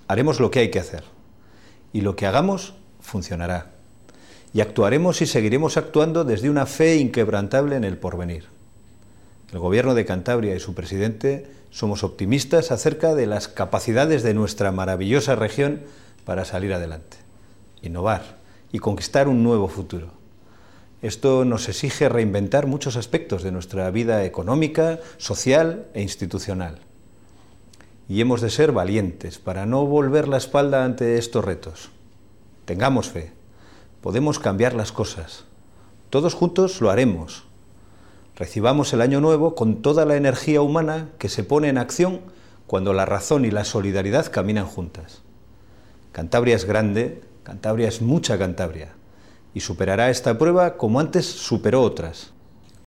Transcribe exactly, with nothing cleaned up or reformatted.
haremos lo que hay que hacer. Y lo que hagamos funcionará. Y actuaremos y seguiremos actuando desde una fe inquebrantable en el porvenir. El Gobierno de Cantabria y su presidente somos optimistas acerca de las capacidades de nuestra maravillosa región para salir adelante, innovar y conquistar un nuevo futuro. Esto nos exige reinventar muchos aspectos de nuestra vida económica, social e institucional. Y hemos de ser valientes para no volver la espalda ante estos retos. Tengamos fe, podemos cambiar las cosas. Todos juntos lo haremos. Recibamos el año nuevo con toda la energía humana que se pone en acción cuando la razón y la solidaridad caminan juntas. Cantabria es grande, Cantabria es mucha Cantabria, y superará esta prueba como antes superó otras.